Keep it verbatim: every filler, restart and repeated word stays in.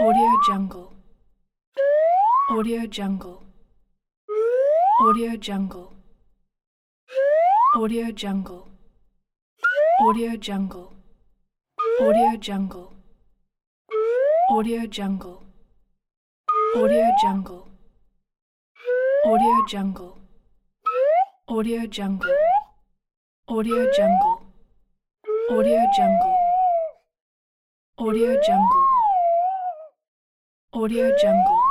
Audio Jungle. Audio Jungle. Audio Jungle. Audio Jungle. Audio Jungle. Audio Jungle. Audio Jungle. Audio Jungle. Audio Jungle. Audio Jungle. Audio Jungle. Audio Jungle. Audio Jungle. Audio Jungle.